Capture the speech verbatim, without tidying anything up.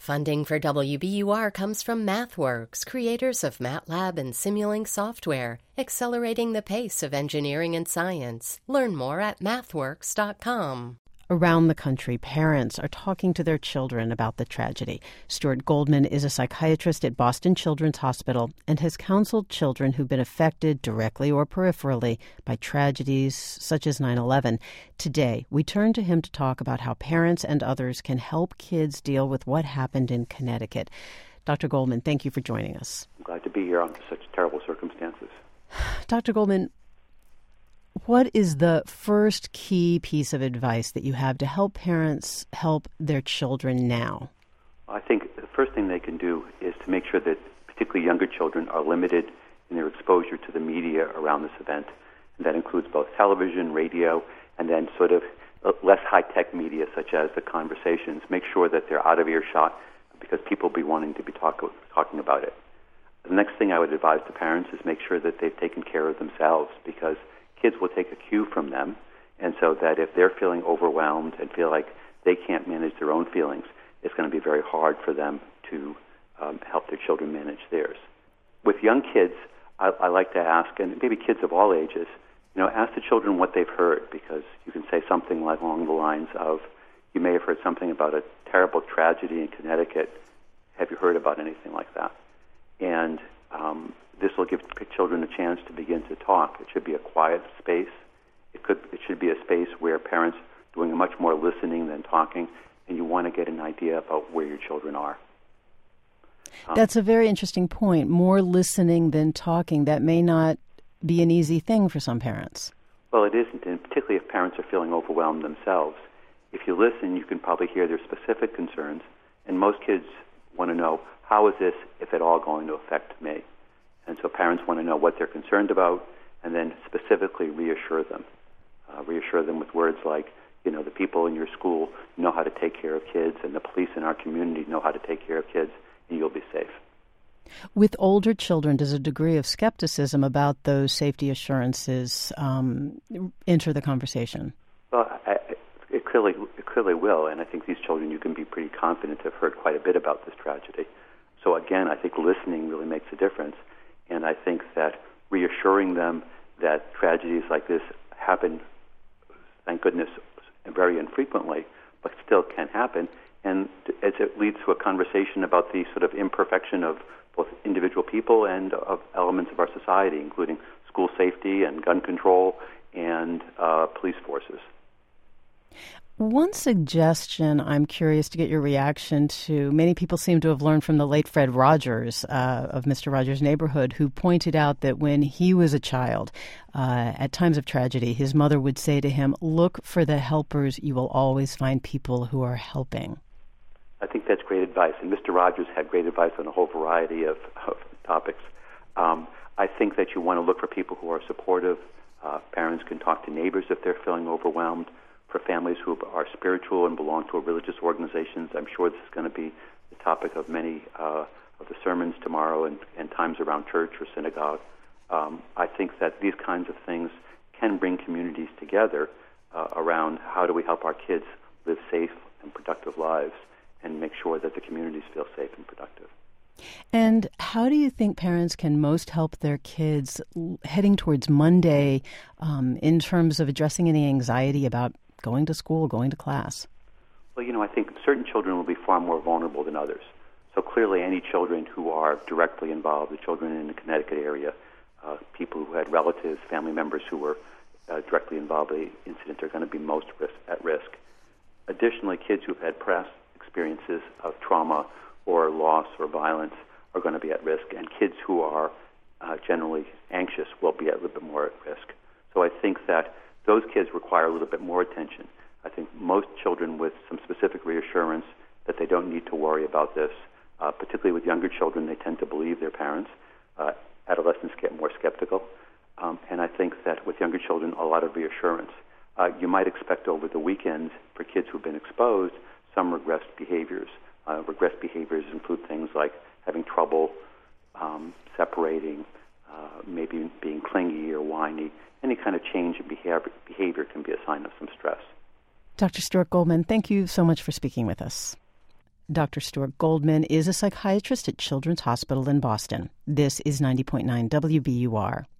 Funding for W B U R comes from MathWorks, creators of MATLAB and Simulink software, accelerating the pace of engineering and science. Learn more at mathworks dot com. Around the country, parents are talking to their children about the tragedy. Stuart Goldman is a psychiatrist at Boston Children's Hospital and has counseled children who've been affected directly or peripherally by tragedies such as nine eleven. Today, we turn to him to talk about how parents and others can help kids deal with what happened in Connecticut. Doctor Goldman, thank you for joining us. I'm glad to be here under such terrible circumstances. Doctor Goldman, what is the first key piece of advice that you have to help parents help their children now? I think the first thing they can do is to make sure that particularly younger children are limited in their exposure to the media around this event. And that includes both television, radio, and then sort of less high-tech media such as the conversations. Make sure that they're out of earshot because people will be wanting to be talk, talking about it. The next thing I would advise to parents is make sure that they've taken care of themselves because kids will take a cue from them, and so that if they're feeling overwhelmed and feel like they can't manage their own feelings, it's going to be very hard for them to um, help their children manage theirs. With young kids, I, I like to ask, and maybe kids of all ages, you know, ask the children what they've heard, because you can say something like along the lines of, you may have heard something about a terrible tragedy in Connecticut. Have you heard about anything like that? And um, this will give children a chance to begin to talk. It should be a quiet space. It could. It should be a space where parents are doing much more listening than talking, and you want to get an idea about where your children are. Um, That's a very interesting point. More listening than talking. That may not be an easy thing for some parents. Well, it isn't, and particularly if parents are feeling overwhelmed themselves. If you listen, you can probably hear their specific concerns, and most kids want to know, how is this, if at all, going to affect me? And so parents want to know what they're concerned about and then specifically reassure them. Uh, reassure them with words like, you know, the people in your school know how to take care of kids and the police in our community know how to take care of kids and you'll be safe. With older children, does a degree of skepticism about those safety assurances um, enter the conversation? Well, I, it clearly it clearly will, and I think these children, you can be pretty confident, have heard quite a bit about this tragedy. So again, I think listening really makes a difference. And I think that reassuring them that tragedies like this happen, thank goodness, very infrequently, but still can happen, and as it leads to a conversation about the sort of imperfection of both individual people and of elements of our society, including school safety and gun control and uh, police forces. One suggestion I'm curious to get your reaction to, many people seem to have learned from the late Fred Rogers uh, of Mister Rogers' Neighborhood, who pointed out that when he was a child, uh, at times of tragedy, his mother would say to him, look for the helpers, you will always find people who are helping. I think that's great advice, and Mister Rogers had great advice on a whole variety of, of topics. Um, I think that you want to look for people who are supportive. Uh, parents can talk to neighbors if they're feeling overwhelmed. For families who are spiritual and belong to religious organizations, I'm sure this is going to be the topic of many uh, of the sermons tomorrow and, and times around church or synagogue. Um, I think that these kinds of things can bring communities together uh, around how do we help our kids live safe and productive lives and make sure that the communities feel safe and productive. And how do you think parents can most help their kids heading towards Monday um, in terms of addressing any anxiety about going to school, going to class? Well, you know, I think certain children will be far more vulnerable than others. So clearly any children who are directly involved, the children in the Connecticut area, uh, people who had relatives, family members who were uh, directly involved in the incident are going to be most risk, at risk. Additionally, kids who've had past experiences of trauma or loss or violence are going to be at risk, and kids who are uh, generally anxious will be a little bit more at risk. So I think that those kids require a little bit more attention. I think most children with some specific reassurance that they don't need to worry about this, uh, particularly with younger children, they tend to believe their parents. Uh, adolescents get more skeptical. Um, and I think that with younger children, a lot of reassurance. Uh, you might expect over the weekend for kids who've been exposed some regressed behaviors. Uh, regressed behaviors include things like having trouble um, separating, uh, maybe being clingy or whiny. Any kind of change in behavior, behavior can be a sign of some stress. Doctor Stuart Goldman, thank you so much for speaking with us. Doctor Stuart Goldman is a psychiatrist at Children's Hospital in Boston. This is ninety point nine W B U R.